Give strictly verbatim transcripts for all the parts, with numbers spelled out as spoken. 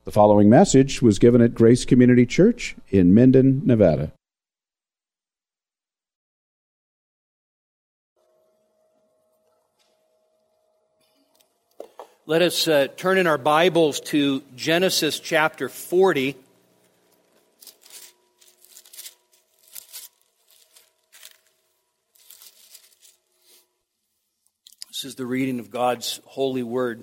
The following message was given at Grace Community Church in Minden, Nevada. Let us uh, turn in our Bibles to Genesis chapter forty. This is the reading of God's holy word.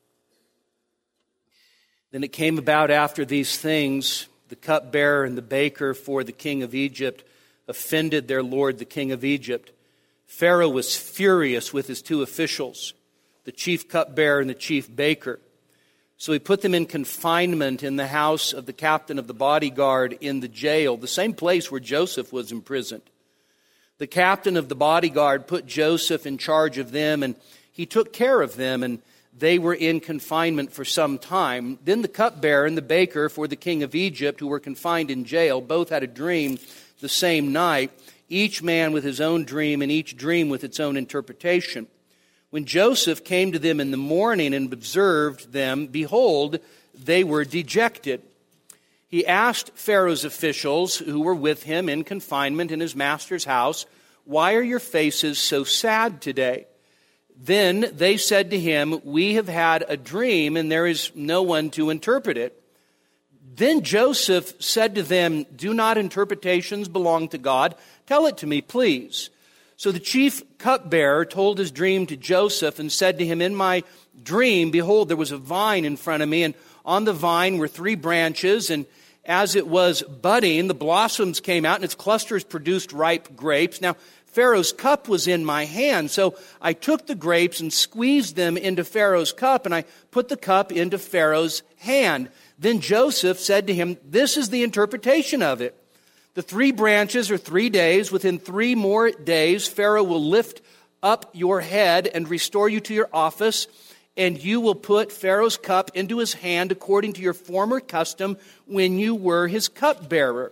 Then it came about after these things, the cupbearer and the baker for the king of Egypt offended their lord, the king of Egypt. Pharaoh was furious with his two officials, the chief cupbearer and the chief baker. So he put them in confinement in the house of the captain of the bodyguard in the jail, the same place where Joseph was imprisoned. The captain of the bodyguard put Joseph in charge of them, and he took care of them, and they were in confinement for some time. Then the cupbearer and the baker for the king of Egypt, who were confined in jail, both had a dream the same night, each man with his own dream, and each dream with its own interpretation. When Joseph came to them in the morning and observed them, behold, they were dejected. He asked Pharaoh's officials who were with him in confinement in his master's house, "Why are your faces so sad today?" Then they said to him, "We have had a dream, and there is no one to interpret it." Then Joseph said to them, "Do not interpretations belong to God? Tell it to me, please." So the chief cupbearer told his dream to Joseph and said to him, "In my dream, behold, there was a vine in front of me, and on the vine were three branches, and as it was budding, the blossoms came out, and its clusters produced ripe grapes. Now, Pharaoh's cup was in my hand, so I took the grapes and squeezed them into Pharaoh's cup, and I put the cup into Pharaoh's hand. Then Joseph said to him, 'This is the interpretation of it. The three branches are three days. Within three more days, Pharaoh will lift up your head and restore you to your office, and you will put Pharaoh's cup into his hand according to your former custom when you were his cupbearer.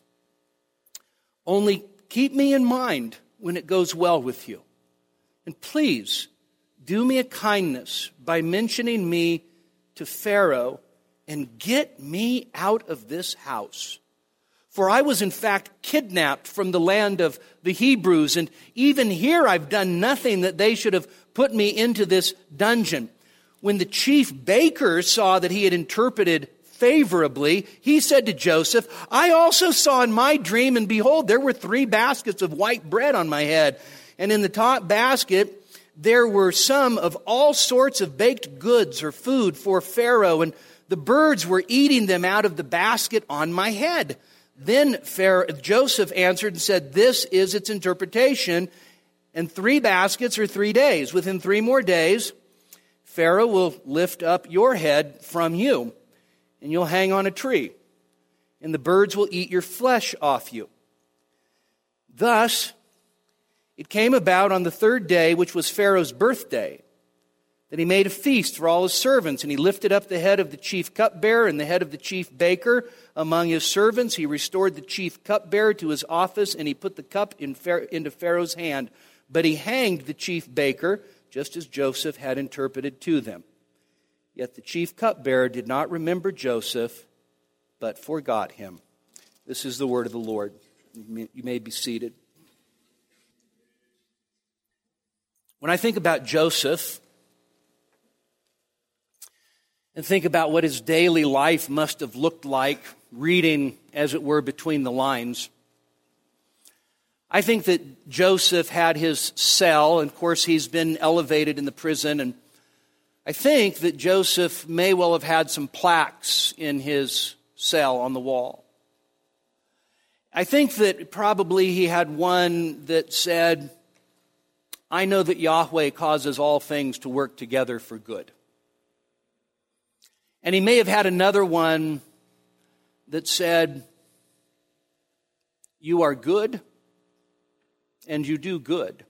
Only keep me in mind when it goes well with you. And please, do me a kindness by mentioning me to Pharaoh and get me out of this house. For I was in fact kidnapped from the land of the Hebrews, and even here I've done nothing that they should have put me into this dungeon.' When the chief baker saw that he had interpreted favorably, he said to Joseph, 'I also saw in my dream, and behold, there were three baskets of white bread on my head. And in the top basket there were some of all sorts of baked goods or food for Pharaoh, and the birds were eating them out of the basket on my head.' Then Pharaoh, Joseph answered and said, 'This is its interpretation, and three baskets are three days. Within three more days, Pharaoh will lift up your head from you, and you'll hang on a tree, and the birds will eat your flesh off you.' Thus, it came about on the third day, which was Pharaoh's birthday, that he made a feast for all his servants, and he lifted up the head of the chief cupbearer and the head of the chief baker among his servants. He restored the chief cupbearer to his office, and he put the cup in Pharaoh, into Pharaoh's hand. But he hanged the chief baker, just as Joseph had interpreted to them. Yet the chief cupbearer did not remember Joseph, but forgot him." This is the word of the Lord. You may be seated. When I think about Joseph, and think about what his daily life must have looked like, reading, as it were, between the lines, I think that Joseph had his cell, and of course he's been elevated in the prison, and I think that Joseph may well have had some plaques in his cell on the wall. I think that probably he had one that said, "I know that Yahweh causes all things to work together for good." And he may have had another one that said, "You are good, and you do good."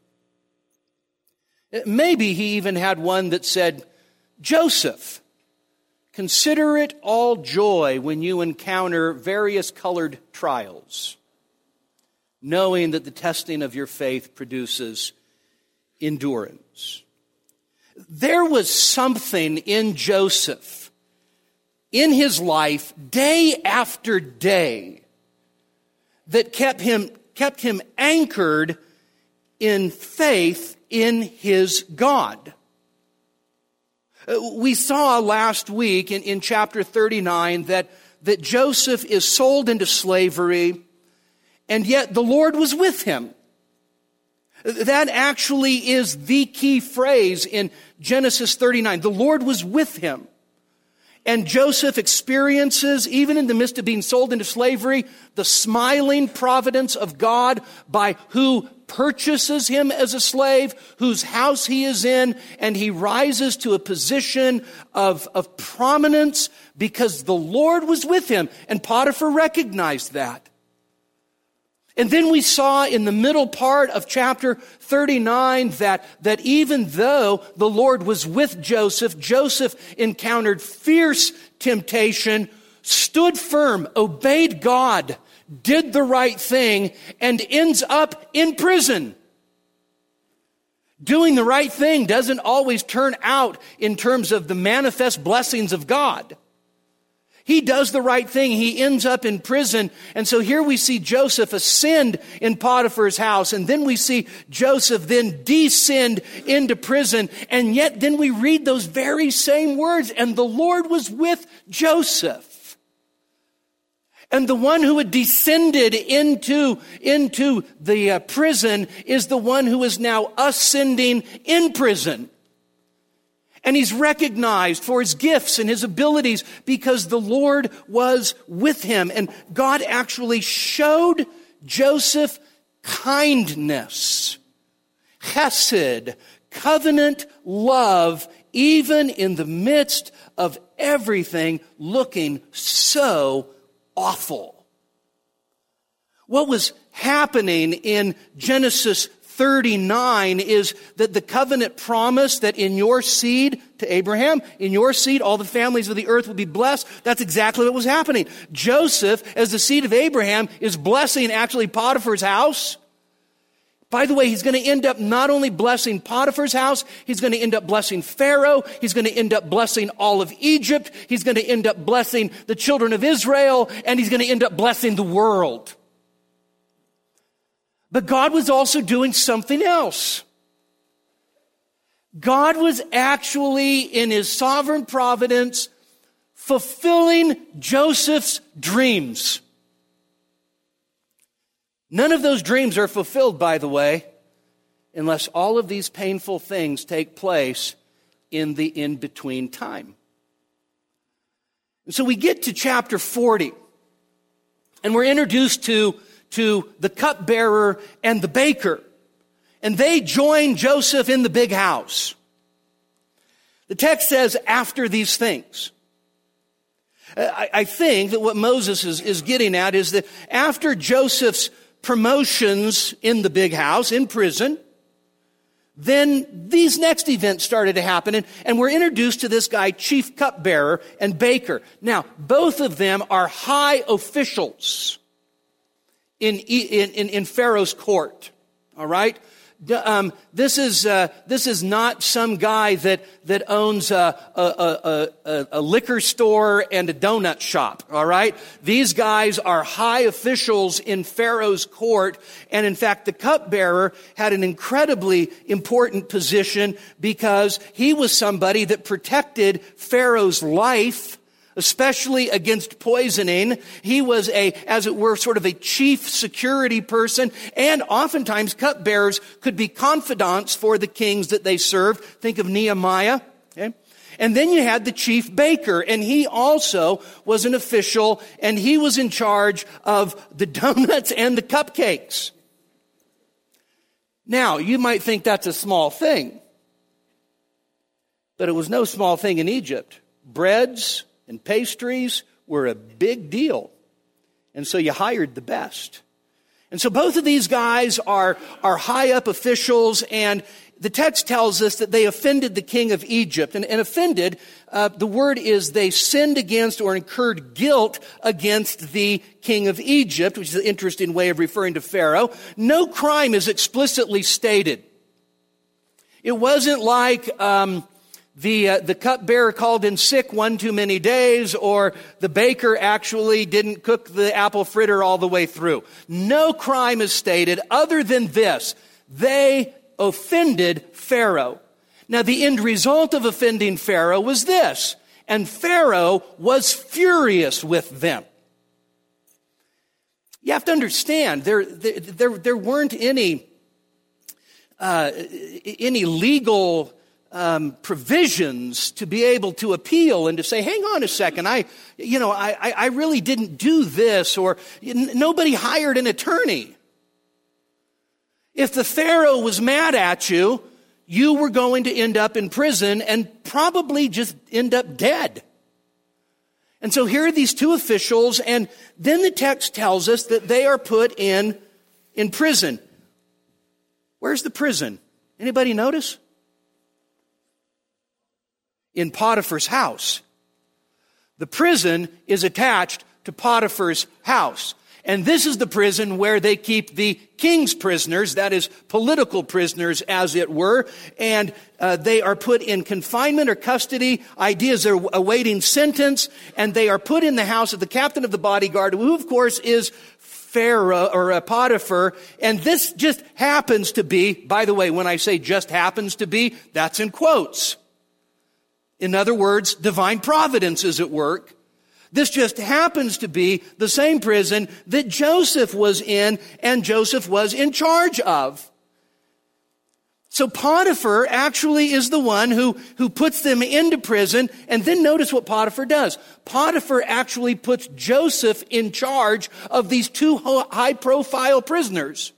Maybe he even had one that said, "Joseph, consider it all joy when you encounter various colored trials, knowing that the testing of your faith produces endurance." There was something in Joseph in his life, day after day, that kept him, kept him anchored in faith in his God. We saw last week in, in chapter thirty-nine that, that Joseph is sold into slavery, and yet the Lord was with him. That actually is the key phrase in Genesis thirty-nine. The Lord was with him. And Joseph experiences, even in the midst of being sold into slavery, the smiling providence of God by who purchases him as a slave, whose house he is in, and he rises to a position of, of prominence because the Lord was with him. And Potiphar recognized that. And then we saw in the middle part of chapter thirty-nine that, that even though the Lord was with Joseph, Joseph encountered fierce temptation, stood firm, obeyed God, did the right thing, and ends up in prison. Doing the right thing doesn't always turn out in terms of the manifest blessings of God. He does the right thing. He ends up in prison. And so here we see Joseph ascend in Potiphar's house. And then we see Joseph then descend into prison. And yet then we read those very same words. And the Lord was with Joseph. And the one who had descended into, into the uh, prison is the one who is now ascending in prison. And he's recognized for his gifts and his abilities because the Lord was with him. And God actually showed Joseph kindness, chesed, covenant love, even in the midst of everything looking so awful. What was happening in Genesis thirty-nine is that the covenant promise that in your seed to Abraham, in your seed, all the families of the earth will be blessed. That's exactly what was happening. Joseph, as the seed of Abraham, is blessing actually Potiphar's house. By the way, he's going to end up not only blessing Potiphar's house, he's going to end up blessing Pharaoh. He's going to end up blessing all of Egypt. He's going to end up blessing the children of Israel, and he's going to end up blessing the world. But God was also doing something else. God was actually, in his sovereign providence, fulfilling Joseph's dreams. None of those dreams are fulfilled, by the way, unless all of these painful things take place in the in-between time. And so we get to chapter forty, and we're introduced to to the cupbearer and the baker. And they join Joseph in the big house. The text says, after these things. I, I think that what Moses is, is getting at is that after Joseph's promotions in the big house, in prison, then these next events started to happen. And, and we're introduced to this guy, chief cupbearer and baker. Now, both of them are high officials In, in, in Pharaoh's court, all right? Um, this is uh, this is not some guy that that owns a, a, a, a, a liquor store and a donut shop, all right? These guys are high officials in Pharaoh's court, and in fact, the cupbearer had an incredibly important position because he was somebody that protected Pharaoh's life, especially against poisoning. He was a, as it were, sort of a chief security person, and oftentimes cupbearers could be confidants for the kings that they served. Think of Nehemiah. Okay? And then you had the chief baker, and he also was an official, and he was in charge of the donuts and the cupcakes. Now, you might think that's a small thing, but it was no small thing in Egypt. Breads and pastries were a big deal. And so you hired the best. And so both of these guys are, are high up officials, and the text tells us that they offended the king of Egypt. And, and offended, uh, the word is they sinned against or incurred guilt against the king of Egypt, which is an interesting way of referring to Pharaoh. No crime is explicitly stated. It wasn't like um, the uh, the cupbearer called in sick one too many days, or the baker actually didn't cook the apple fritter all the way through. No crime is stated other than this: they offended Pharaoh. Now, the end result of offending Pharaoh was this: and Pharaoh was furious with them. You have to understand, there there there, there weren't any uh, any legal Um, provisions to be able to appeal and to say, hang on a second, I, you know, I, I really didn't do this, or n- nobody hired an attorney. If the Pharaoh was mad at you, you were going to end up in prison and probably just end up dead. And so here are these two officials, and then the text tells us that they are put in, in prison. Where's the prison? Anybody notice? In Potiphar's house. The prison is attached to Potiphar's house. And this is the prison where they keep the king's prisoners, that is, political prisoners, as it were. And uh, they are put in confinement or custody. Ideas are awaiting sentence. And they are put in the house of the captain of the bodyguard, who, of course, is Pharaoh or uh, Potiphar. And this just happens to be, by the way, when I say just happens to be, that's in quotes. In other words, divine providence is at work. This just happens to be the same prison that Joseph was in and Joseph was in charge of. So Potiphar actually is the one who, who puts them into prison. And then notice what Potiphar does. Potiphar actually puts Joseph in charge of these two high-profile prisoners.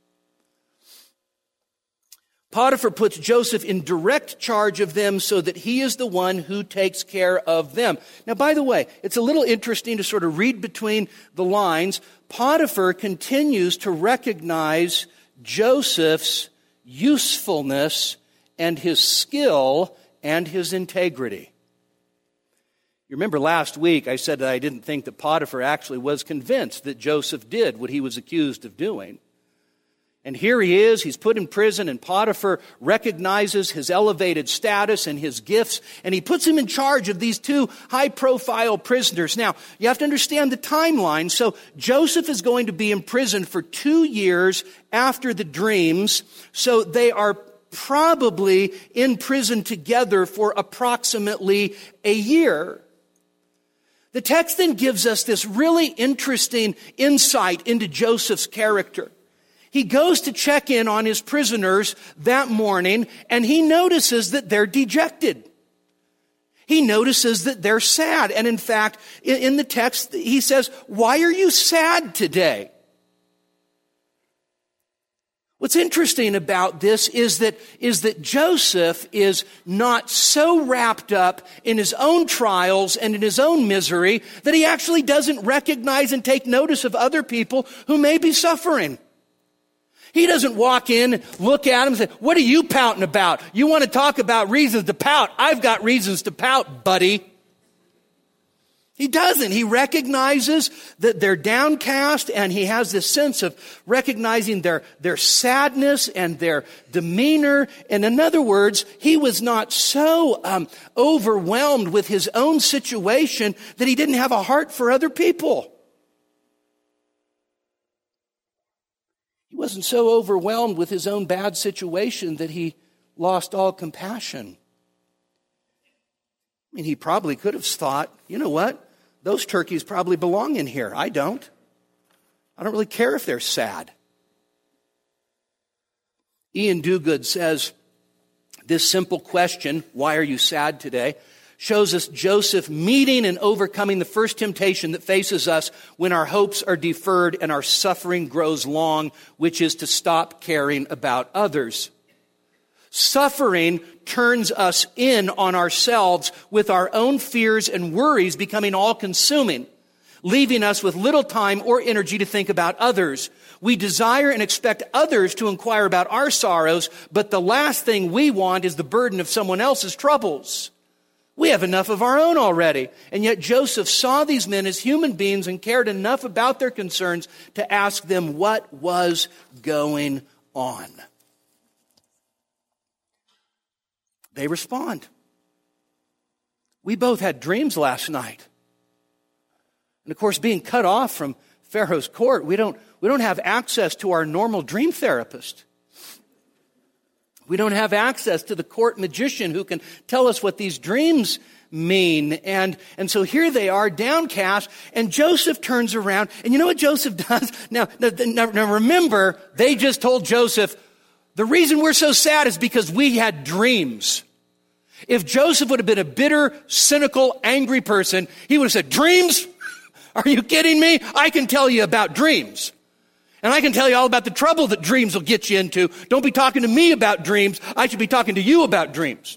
Potiphar puts Joseph in direct charge of them so that he is the one who takes care of them. Now, by the way, it's a little interesting to sort of read between the lines. Potiphar continues to recognize Joseph's usefulness and his skill and his integrity. You remember last week I said that I didn't think that Potiphar actually was convinced that Joseph did what he was accused of doing. And here he is, he's put in prison, and Potiphar recognizes his elevated status and his gifts, and he puts him in charge of these two high-profile prisoners. Now, you have to understand the timeline. So Joseph is going to be in prison for two years after the dreams, so they are probably in prison together for approximately a year. The text then gives us this really interesting insight into Joseph's character. He goes to check in on his prisoners that morning, and he notices that they're dejected. He notices that they're sad. And in fact, in the text, he says, "Why are you sad today?" What's interesting about this is that, is that Joseph is not so wrapped up in his own trials and in his own misery that he actually doesn't recognize and take notice of other people who may be suffering. He doesn't walk in, look at him and say, "What are you pouting about? You want to talk about reasons to pout? I've got reasons to pout, buddy." He doesn't. He recognizes that they're downcast, and he has this sense of recognizing their, their sadness and their demeanor. And in other words, he was not so um, overwhelmed with his own situation that he didn't have a heart for other people. He wasn't so overwhelmed with his own bad situation that he lost all compassion. I mean, he probably could have thought, you know what? Those turkeys probably belong in here. I don't. I don't really care if they're sad. Ian Duguid says, this simple question, "Why are you sad today?" shows us Joseph meeting and overcoming the first temptation that faces us when our hopes are deferred and our suffering grows long, which is to stop caring about others. Suffering turns us in on ourselves with our own fears and worries becoming all-consuming, leaving us with little time or energy to think about others. We desire and expect others to inquire about our sorrows, but the last thing we want is the burden of someone else's troubles. We have enough of our own already. And yet Joseph saw these men as human beings and cared enough about their concerns to ask them what was going on. They respond. we both had dreams last night. And of course, being cut off from Pharaoh's court, we don't, we don't have access to our normal dream therapist. We don't have access to the court magician who can tell us what these dreams mean. And, and so here they are, downcast, and Joseph turns around. And you know what Joseph does? Now, now, now remember, they just told Joseph, the reason we're so sad is because we had dreams. If Joseph would have been a bitter, cynical, angry person, he would have said, dreams? Are you kidding me? I can tell you about dreams. And I can tell you all about the trouble that dreams will get you into. Don't be talking to me about dreams. I should be talking to you about dreams.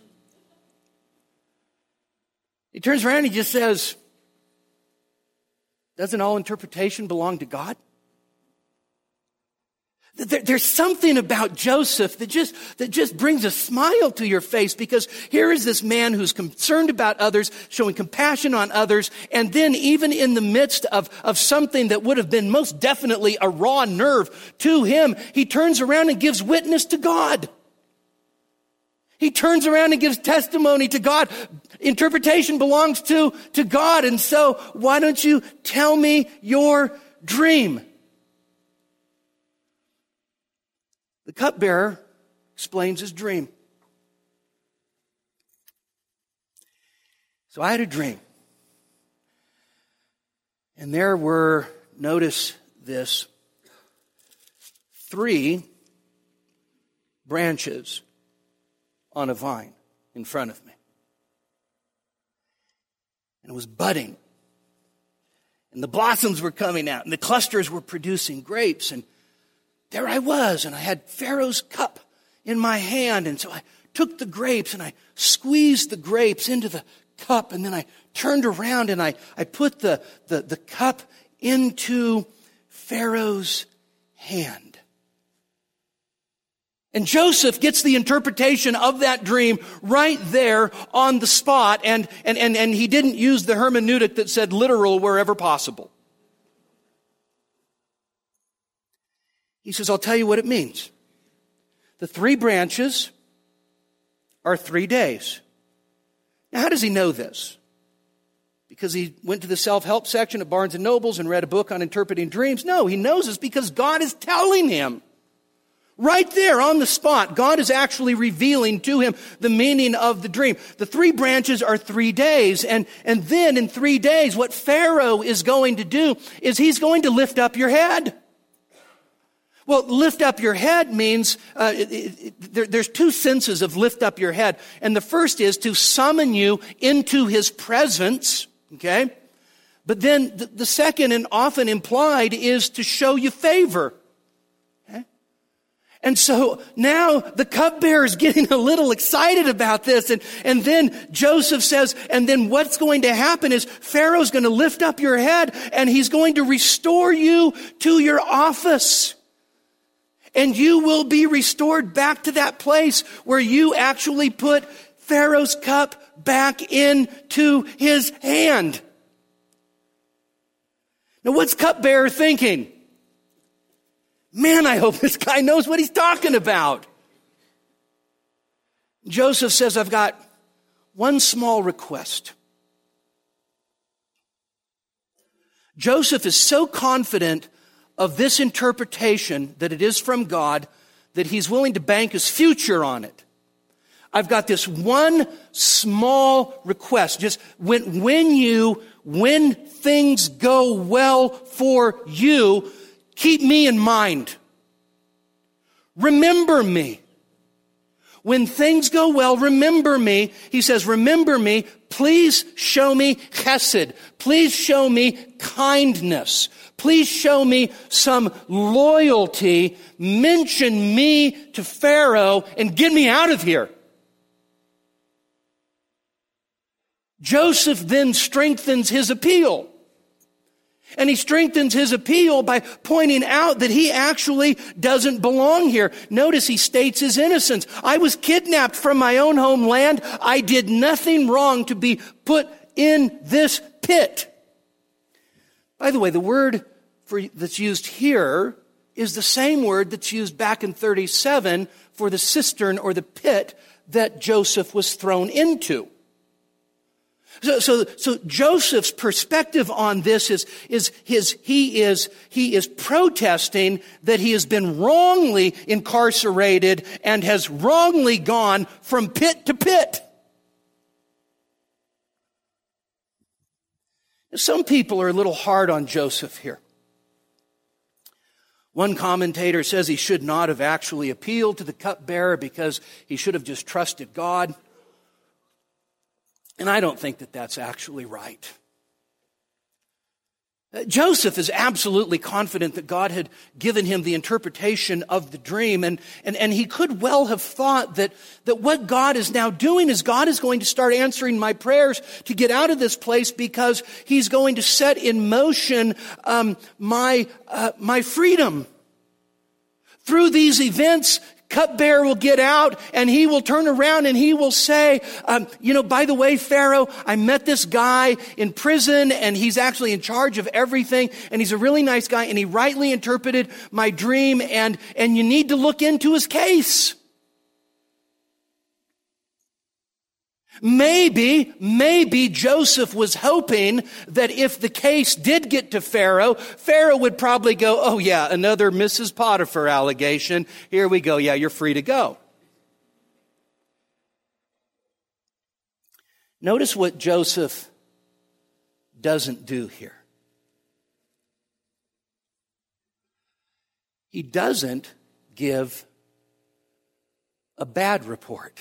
He turns around and he just says, doesn't all interpretation belong to God? There, there's something about Joseph that just, that just brings a smile to your face, because here is this man who's concerned about others, showing compassion on others, and then even in the midst of, of something that would have been most definitely a raw nerve to him, he turns around and gives witness to God. He turns around and gives testimony to God. Interpretation belongs to, to God, and so why don't you tell me your dream? The cupbearer explains his dream. So I had a dream. And there were, notice this, three branches on a vine in front of me. And it was budding. And the blossoms were coming out, and the clusters were producing grapes, and there I was, and I had Pharaoh's cup in my hand. And so I took the grapes and I squeezed the grapes into the cup. And then I turned around and I, I put the, the, the cup into Pharaoh's hand. And Joseph gets the interpretation of that dream right there on the spot. And, and, and, and he didn't use the hermeneutic that said literal wherever possible. He says, I'll tell you what it means. The three branches are three days. Now, how does he know this? Because he went to the self-help section at Barnes and Nobles and read a book on interpreting dreams? No, he knows this because God is telling him. Right there on the spot, God is actually revealing to him the meaning of the dream. The three branches are three days. And, and then in three days, what Pharaoh is going to do is he's going to lift up your head. Well, lift up your head means, uh, it, it, there, there's two senses of lift up your head. And the first is to summon you into his presence, okay? But then the, the second, and often implied, is to show you favor. Okay? And so now the cupbearer is getting a little excited about this. And, and then Joseph says, and then what's going to happen is Pharaoh's going to lift up your head and he's going to restore you to your office. And you will be restored back to that place where you actually put Pharaoh's cup back into his hand. Now, what's cupbearer thinking? Man, I hope this guy knows what he's talking about. Joseph says, I've got one small request. Joseph is so confident of this interpretation that it is from God that he's willing to bank his future on it. I've got this one small request. Just when, when you, when things go well for you, keep me in mind. Remember me. When things go well, remember me. He says, remember me. Please show me chesed. Please show me kindness. Please show me some loyalty. Mention me to Pharaoh and get me out of here. Joseph then strengthens his appeal. And he strengthens his appeal by pointing out that he actually doesn't belong here. Notice he states his innocence. I was kidnapped from my own homeland. I did nothing wrong to be put in this pit. By the way, the word for, that's used here is the same word that's used back in thirty-seven for the cistern or the pit that Joseph was thrown into. So, so, so Joseph's perspective on this is, is his, he is, he is protesting that he has been wrongly incarcerated and has wrongly gone from pit to pit. Some people are a little hard on Joseph here. One commentator says he should not have actually appealed to the cupbearer because he should have just trusted God. And I don't think that that's actually right. Joseph is absolutely confident that God had given him the interpretation of the dream, and, and, and he could well have thought that, that what God is now doing is God is going to start answering my prayers to get out of this place because he's going to set in motion um, my, uh, my freedom. Through these events, cupbearer will get out and he will turn around and he will say, um, you know, by the way, Pharaoh, I met this guy in prison and he's actually in charge of everything and he's a really nice guy and he rightly interpreted my dream and, and you need to look into his case. Maybe, maybe Joseph was hoping that if the case did get to Pharaoh, Pharaoh would probably go, oh yeah, another Missus Potiphar allegation. Here we go. Yeah, you're free to go. Notice what Joseph doesn't do here. He doesn't give a bad report.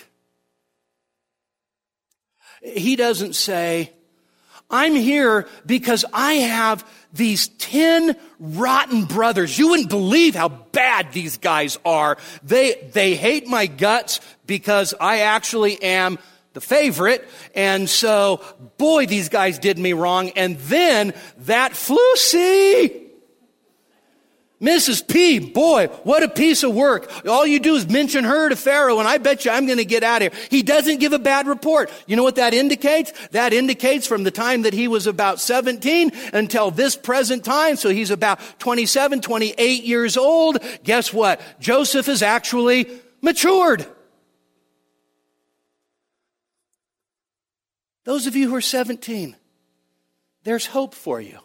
He doesn't say, I'm here because I have these ten rotten brothers. You wouldn't believe how bad these guys are. They, they hate my guts because I actually am the favorite. And so, boy, these guys did me wrong. And then that Flusy, Missus P, boy, what a piece of work. All you do is mention her to Pharaoh, and I bet you I'm going to get out of here. He doesn't give a bad report. You know what that indicates? That indicates from the time that he was about seventeen until this present time, so he's about twenty-seven, twenty-eight years old. Guess what? Joseph is actually matured. Those of you who are seventeen, there's hope for you.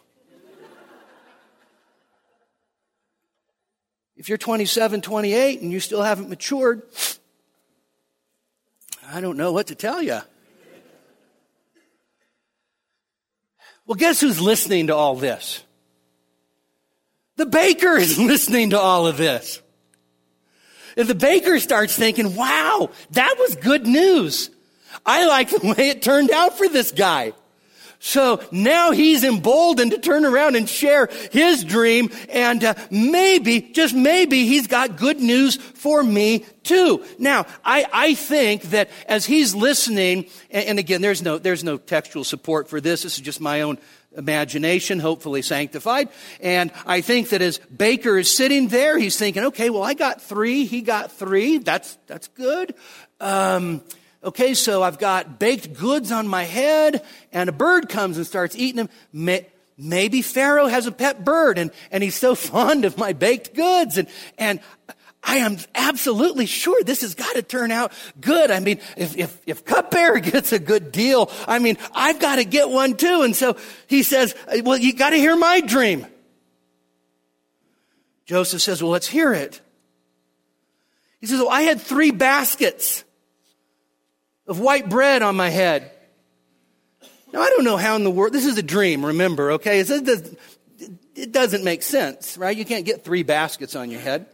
If you're twenty-seven, twenty-eight and you still haven't matured, I don't know what to tell you. Well, guess who's listening to all this? The baker is listening to all of this. And the baker starts thinking, wow, that was good news. I like the way it turned out for this guy. So now he's emboldened to turn around and share his dream, and uh, maybe, just maybe, he's got good news for me too. Now, I, I think that as he's listening, and, and again, there's no there's no textual support for this. This is just my own imagination, hopefully sanctified. And I think that as Baker is sitting there, he's thinking, okay, well, I got three, he got three. That's that's good. Um, Okay, so I've got baked goods on my head, and a bird comes and starts eating them. May, maybe Pharaoh has a pet bird, and, and he's so fond of my baked goods. And, and I am absolutely sure this has got to turn out good. I mean, if, if, if cupbearer gets a good deal, I mean, I've got to get one too. And so he says, well, you got to hear my dream. Joseph says, well, let's hear it. He says, well, I had three baskets of white bread on my head. Now, I don't know how in the world, this is a dream, remember, okay? It, does, it doesn't make sense, right? You can't get three baskets on your head.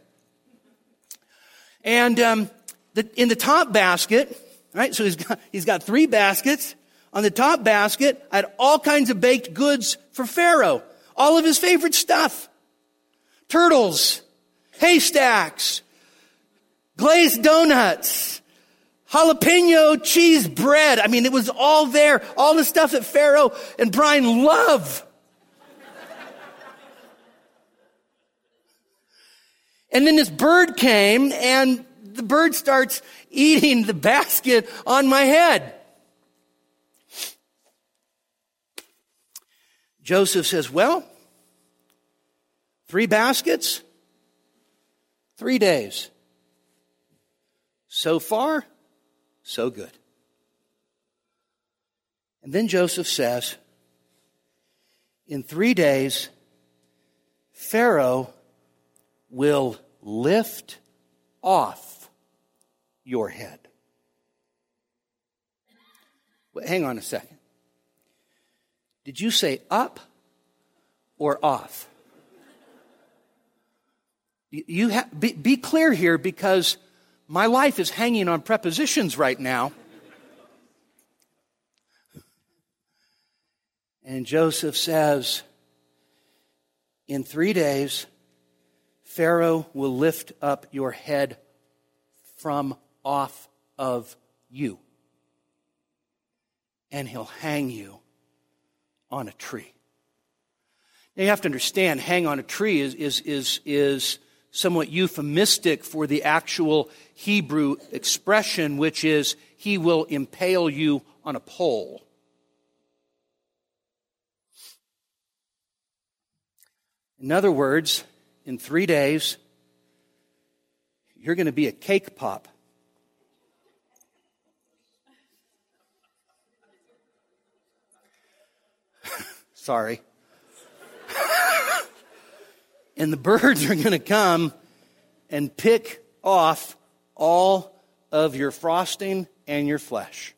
And um, the, in the top basket, right, so he's got, he's got three baskets. On the top basket, I had all kinds of baked goods for Pharaoh. All of his favorite stuff. Turtles, haystacks, glazed donuts, jalapeno cheese bread. I mean, it was all there. All the stuff that Pharaoh and Brian love. And then this bird came, and the bird starts eating the basket on my head. Joseph says, well, three baskets, three days. So far, so good. And then Joseph says, in three days, Pharaoh will lift off your head. Well, hang on a second. Did you say up or off? You ha- be, be clear here, because my life is hanging on prepositions right now. And Joseph says, in three days, Pharaoh will lift up your head from off of you, and he'll hang you on a tree. Now you have to understand, hang on a tree is, is, is, is somewhat euphemistic for the actual Hebrew expression, which is, he will impale you on a pole. In other words, in three days, you're going to be a cake pop. Sorry. And the birds are going to come and pick off all of your frosting and your flesh.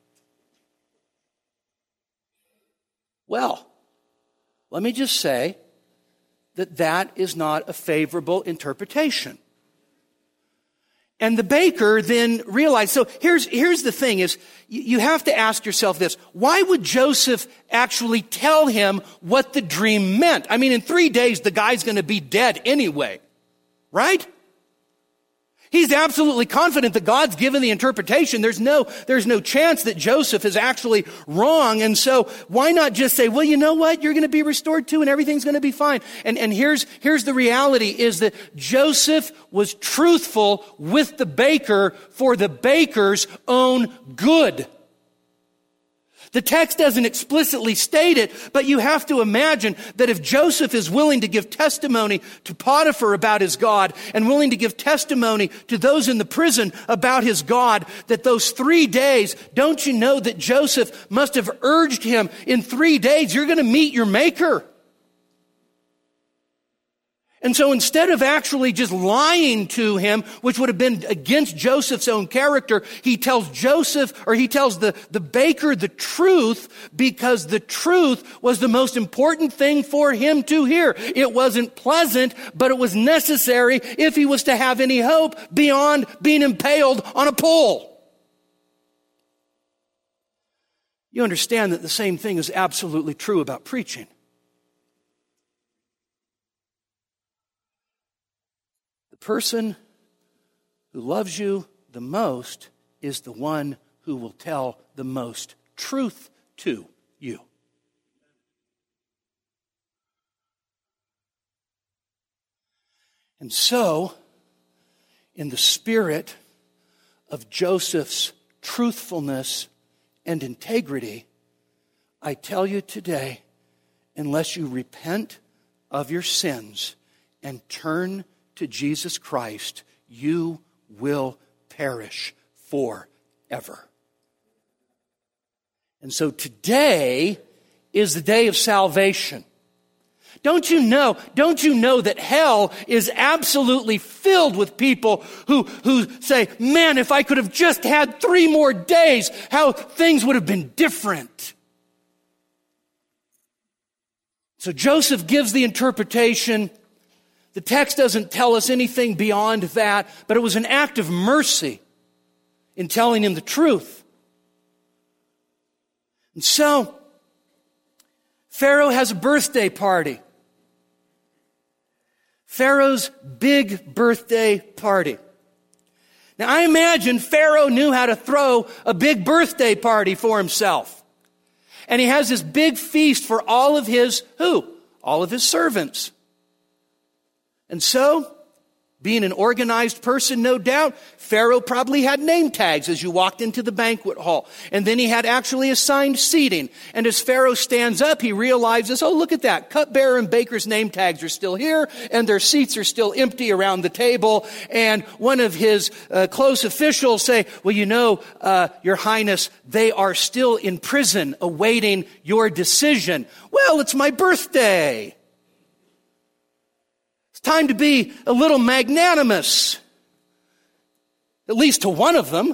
Well, let me just say that that is not a favorable interpretation. And the baker then realized, so here's, here's the thing is, you, you have to ask yourself this, why would Joseph actually tell him what the dream meant? I mean, in three days, the guy's going to be dead anyway, right? He's absolutely confident that God's given the interpretation. There's no, there's no chance that Joseph is actually wrong. And so why not just say, well, you know what? You're going to be restored too, and everything's going to be fine. And, and here's, here's the reality is that Joseph was truthful with the baker for the baker's own good. The text doesn't explicitly state it, but you have to imagine that if Joseph is willing to give testimony to Potiphar about his God and willing to give testimony to those in the prison about his God, that those three days, don't you know that Joseph must have urged him, in three days, you're going to meet your Maker. And so instead of actually just lying to him, which would have been against Joseph's own character, he tells Joseph, or he tells the, the baker the truth, because the truth was the most important thing for him to hear. It wasn't pleasant, but it was necessary if he was to have any hope beyond being impaled on a pole. You understand that the same thing is absolutely true about preaching. The person who loves you the most is the one who will tell the most truth to you. And so, in the spirit of Joseph's truthfulness and integrity, I tell you today, unless you repent of your sins and turn to Jesus Christ, you will perish forever. And so today is the day of salvation. Don't you know, don't you know that hell is absolutely filled with people who, who say, man, if I could have just had three more days, how things would have been different. So Joseph gives the interpretation. The text doesn't tell us anything beyond that, but it was an act of mercy in telling him the truth. And so, Pharaoh has a birthday party. Pharaoh's big birthday party. Now, I imagine Pharaoh knew how to throw a big birthday party for himself. And he has this big feast for all of his, who? All of his servants. And so, Being an organized person, no doubt, Pharaoh probably had name tags as you walked into the banquet hall. And then he had actually assigned seating. And as Pharaoh stands up, he realizes, oh, look at that. Cupbearer and baker's name tags are still here, and their seats are still empty around the table. And one of his uh, close officials say, well, you know, uh, Your Highness, they are still in prison awaiting your decision. Well, it's my birthday. Time to be a little magnanimous, at least to one of them.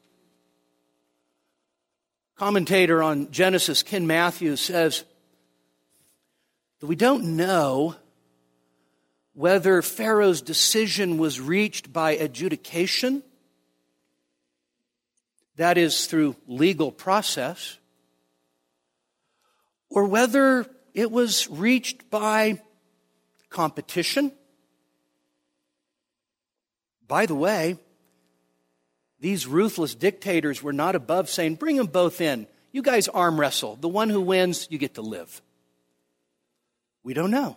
Commentator on Genesis, Ken Matthews, says that we don't know whether Pharaoh's decision was reached by adjudication, that is, through legal process, or whether it was reached by competition. By the way, these ruthless dictators were not above saying, bring them both in. You guys arm wrestle. The one who wins, you get to live. We don't know.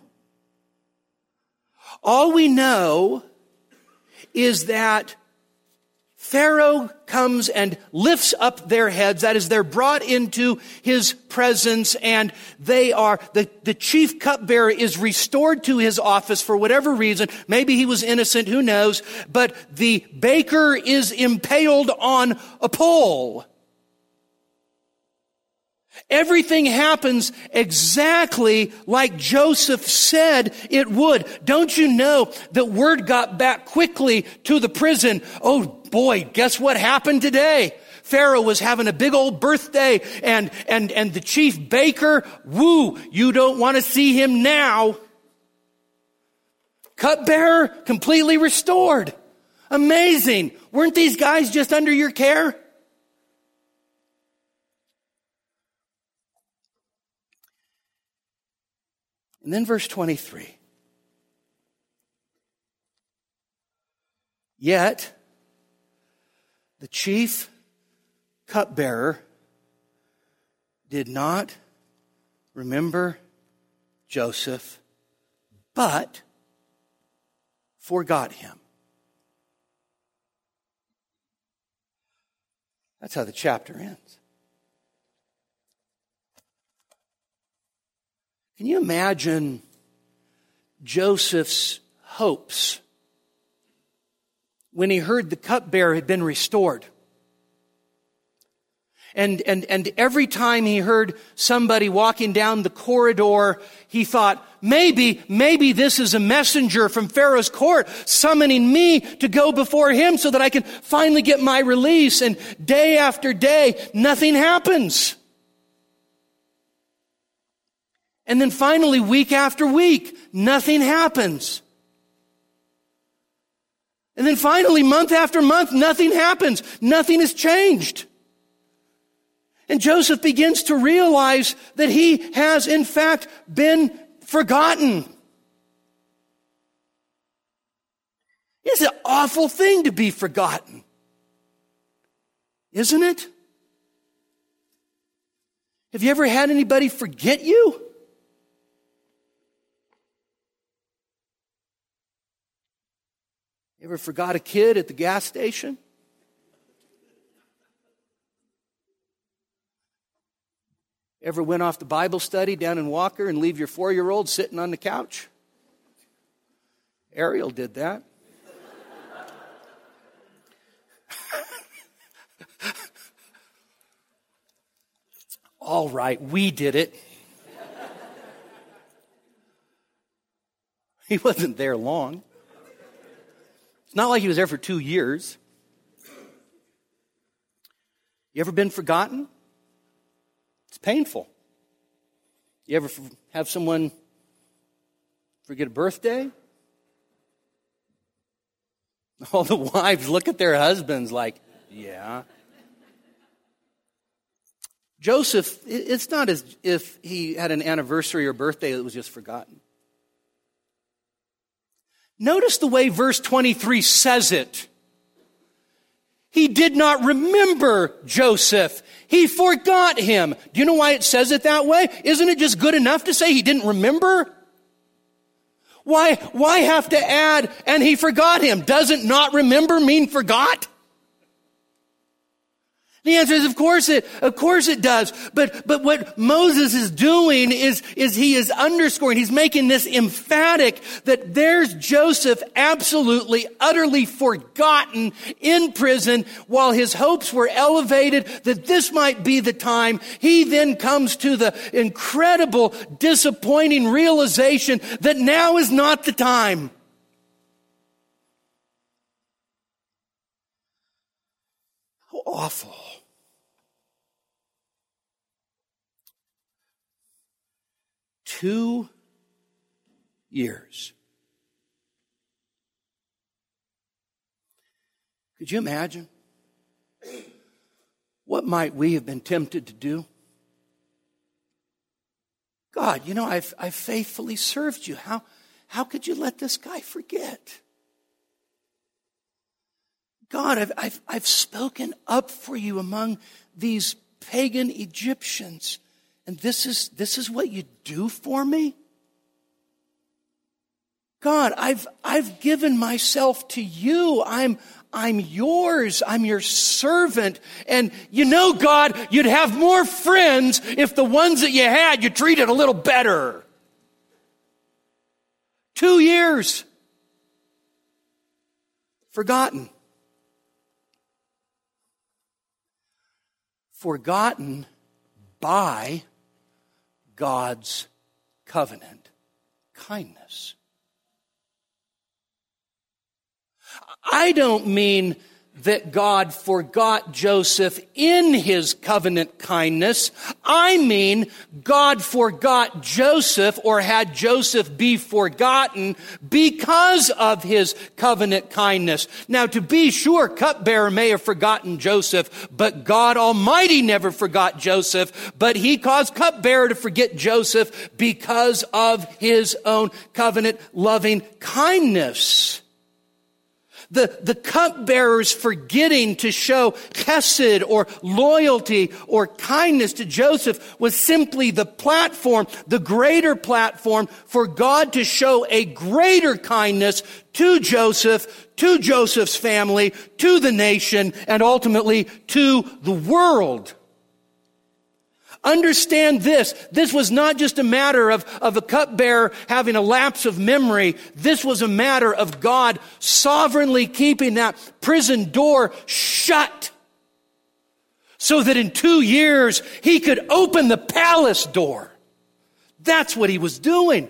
All we know is that Pharaoh comes and lifts up their heads. That is, they're brought into his presence, and they are, the, the chief cupbearer is restored to his office for whatever reason. Maybe he was innocent, who knows? But the baker is impaled on a pole. Everything happens exactly like Joseph said it would. Don't you know that word got back quickly to the prison? Oh boy, guess what happened today? Pharaoh was having a big old birthday, and, and, and the chief baker, woo, you don't want to see him now. Cupbearer, completely restored. Amazing. Weren't these guys just under your care? And then verse twenty-three. Yet, the chief cupbearer did not remember Joseph, but forgot him. That's how the chapter ends. Can you imagine Joseph's hopes when he heard the cupbearer had been restored? And, and, and every time he heard somebody walking down the corridor, he thought, maybe, maybe this is a messenger from Pharaoh's court summoning me to go before him so that I can finally get my release. And day after day, nothing happens. And then finally, week after week, nothing happens. And then finally, month after month, nothing happens. Nothing has changed. And Joseph begins to realize that he has, in fact, been forgotten. It's an awful thing to be forgotten, isn't it? Have you ever had anybody forget you? You ever forgot a kid at the gas station? Ever went off to Bible study down in Walker and leave your four-year-old sitting on the couch? Ariel did that. All right, we did it. He wasn't there long. It's not like he was there for two years. You ever been forgotten? It's painful. You ever have someone forget a birthday? All the wives look at their husbands like, yeah. Joseph, it's not as if he had an anniversary or birthday that was just forgotten. Notice the way verse twenty-three says it. He did not remember Joseph. He forgot him. Do you know why it says it that way? Isn't it just good enough to say he didn't remember? Why, why have to add, and he forgot him? Doesn't not remember mean forgot? The answer is, of course it, of course it does. But, but what Moses is doing is, is he is underscoring, he's making this emphatic that there's Joseph absolutely, utterly forgotten in prison while his hopes were elevated that this might be the time. He then comes to the incredible, disappointing realization that now is not the time. How awful. Two years. Could you imagine? What might we have been tempted to do? God, you know, I've, I've faithfully served you. How, how could you let this guy forget? God, I've, I've, I've spoken up for you among these pagan Egyptians. And this is, this is what you do for me? God, I've, I've given myself to you. I'm, I'm yours. I'm your servant. And you know, God, you'd have more friends if the ones that you had, you treated a little better. Two years. Forgotten. Forgotten by God's covenant kindness. I don't mean that God forgot Joseph in his covenant kindness. I mean God forgot Joseph, or had Joseph be forgotten because of his covenant kindness. Now, to be sure, cupbearer may have forgotten Joseph, but God Almighty never forgot Joseph, but he caused cupbearer to forget Joseph because of his own covenant loving kindness. The, the cupbearer's forgetting to show chesed or loyalty or kindness to Joseph was simply the platform, the greater platform for God to show a greater kindness to Joseph, to Joseph's family, to the nation, and ultimately to the world. Understand this. This was not just a matter of, of a cupbearer having a lapse of memory. This was a matter of God sovereignly keeping that prison door shut so that in two years he could open the palace door. That's what he was doing.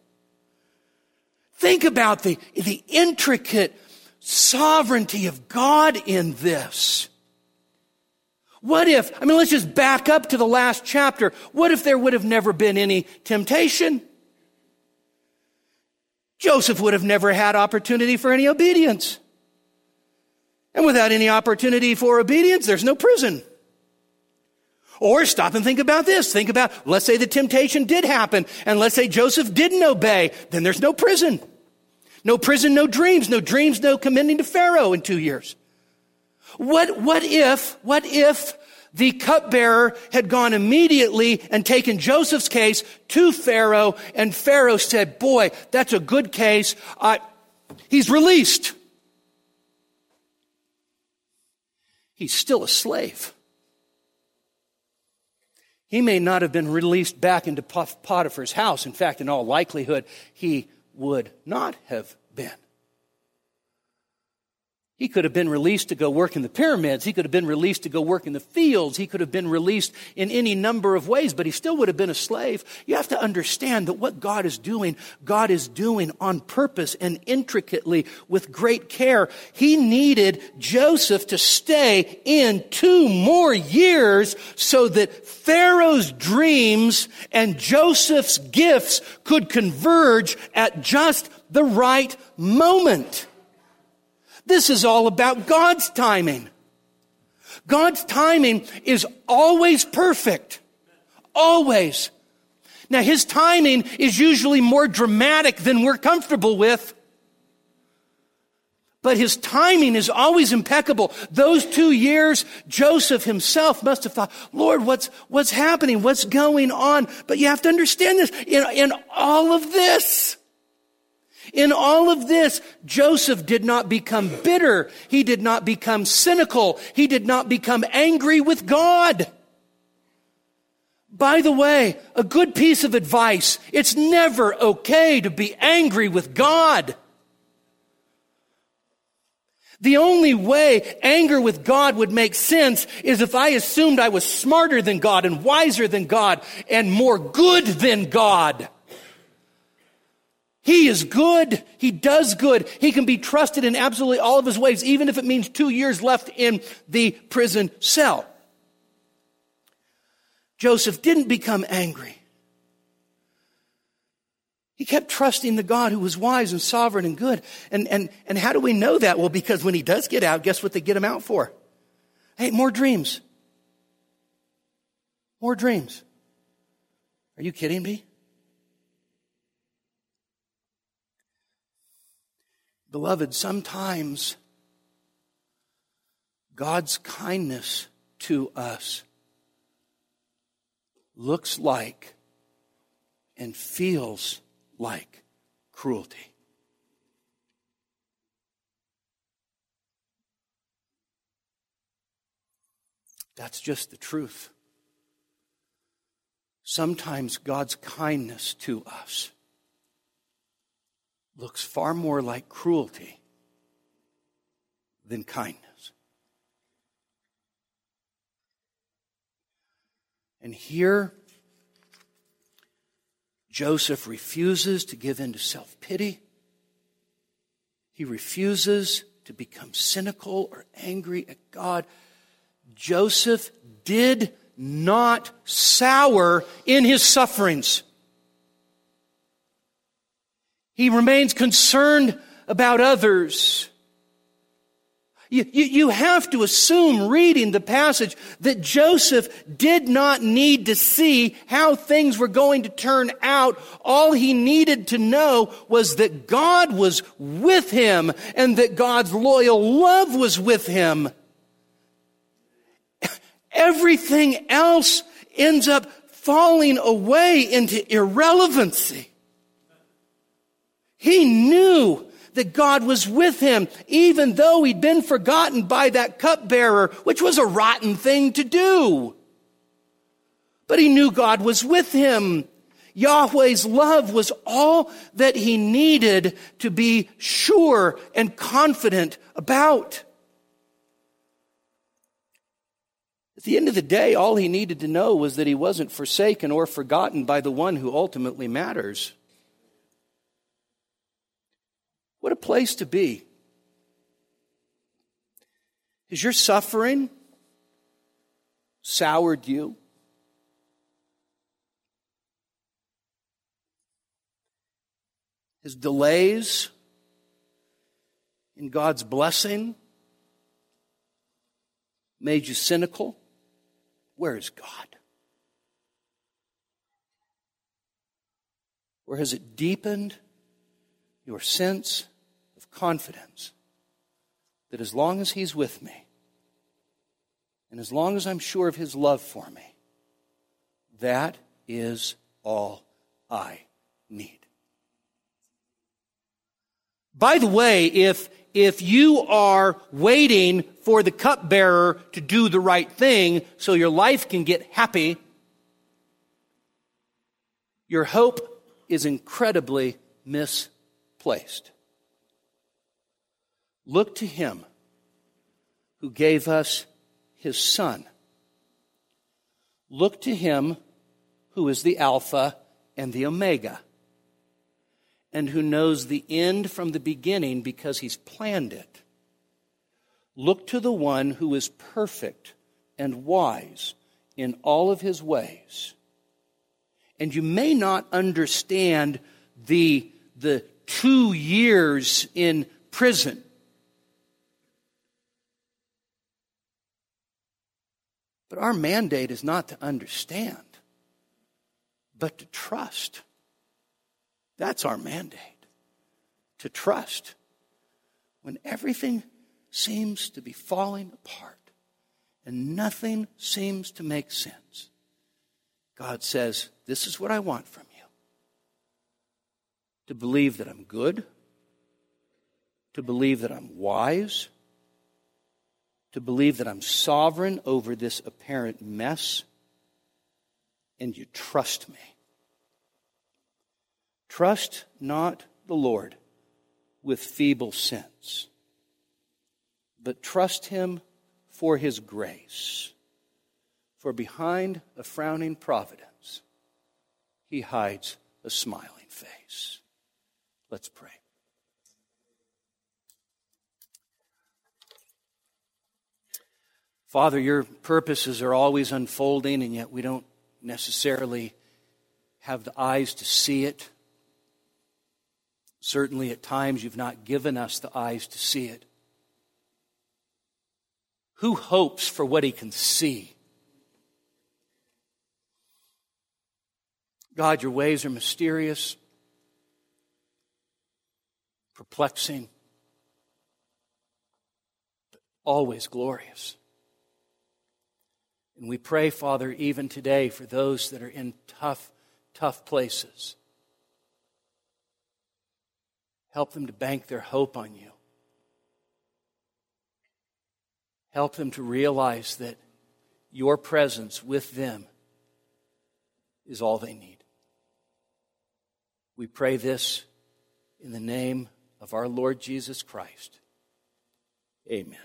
Think about the, the intricate sovereignty of God in this. What if, I mean, let's just back up to the last chapter. What if there would have never been any temptation? Joseph would have never had opportunity for any obedience. And without any opportunity for obedience, there's no prison. Or stop and think about this. Think about, let's say the temptation did happen, and let's say Joseph didn't obey. Then there's no prison. No prison, no dreams. No dreams, no commending to Pharaoh in two years. What, what if, what if the cupbearer had gone immediately and taken Joseph's case to Pharaoh, and Pharaoh said, boy, that's a good case. Uh, he's released. He's still a slave. He may not have been released back into Potiphar's house. In fact, in all likelihood, he would not have been. He could have been released to go work in the pyramids. He could have been released to go work in the fields. He could have been released in any number of ways, but he still would have been a slave. You have to understand that what God is doing, God is doing on purpose and intricately with great care. He needed Joseph to stay in two more years so that Pharaoh's dreams and Joseph's gifts could converge at just the right moment. This is all about God's timing. God's timing is always perfect. Always. Now, his timing is usually more dramatic than we're comfortable with. But his timing is always impeccable. Those two years, Joseph himself must have thought, Lord, what's, what's happening? What's going on? But you have to understand this. In, in all of this, In all of this, Joseph did not become bitter. He did not become cynical. He did not become angry with God. By the way, a good piece of advice, it's never okay to be angry with God. The only way anger with God would make sense is if I assumed I was smarter than God and wiser than God and more good than God. He is good. He does good. He can be trusted in absolutely all of his ways, even if it means two years left in the prison cell. Joseph didn't become angry. He kept trusting the God who was wise and sovereign and good. And, and, and how do we know that? Well, because when he does get out, guess what they get him out for? Hey, more dreams. More dreams. Are you kidding me? Beloved, sometimes God's kindness to us looks like and feels like cruelty. That's just the truth. Sometimes God's kindness to us looks far more like cruelty than kindness. And here, Joseph refuses to give in to self-pity. He refuses to become cynical or angry at God. Joseph did not sour in his sufferings. He remains concerned about others. You, you, you have to assume, reading the passage, that Joseph did not need to see how things were going to turn out. All he needed to know was that God was with him and that God's loyal love was with him. Everything else ends up falling away into irrelevancy. He knew that God was with him, even though he'd been forgotten by that cupbearer, which was a rotten thing to do. But he knew God was with him. Yahweh's love was all that he needed to be sure and confident about. At the end of the day, all he needed to know was that he wasn't forsaken or forgotten by the one who ultimately matters. What a place to be. Has your suffering soured you? Has delays in God's blessing made you cynical? Where is God? Or has it deepened your sense of confidence that as long as he's with me, and as long as I'm sure of his love for me, that is all I need? By the way, if if you are waiting for the cupbearer to do the right thing so your life can get happy, your hope is incredibly misplaced. Look to him who gave us his Son. Look to him who is the Alpha and the Omega, and who knows the end from the beginning because he's planned it. Look to the one who is perfect and wise in all of his ways. And you may not understand the, the two years in prison. But our mandate is not to understand, but to trust. That's our mandate. To trust. When everything seems to be falling apart and nothing seems to make sense, God says, this is what I want from you. To believe that I'm good, to believe that I'm wise, to believe that I'm sovereign over this apparent mess, and you trust me. Trust not the Lord with feeble sense, but trust Him for His grace. For behind a frowning providence, He hides a smiling face. Let's pray. Father, your purposes are always unfolding, and yet we don't necessarily have the eyes to see it. Certainly at times you've not given us the eyes to see it. Who hopes for what he can see? God, your ways are mysterious, perplexing, but always glorious. And we pray, Father, even today for those that are in tough, tough places. Help them to bank their hope on you. Help them to realize that your presence with them is all they need. We pray this in the name of our Lord Jesus Christ. Amen.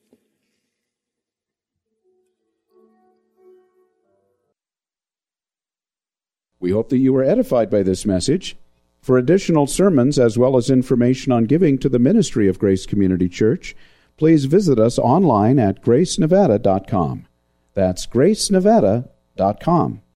We hope that you were edified by this message. For additional sermons as well as information on giving to the ministry of Grace Community Church, please visit us online at grace nevada dot com. That's grace nevada dot com.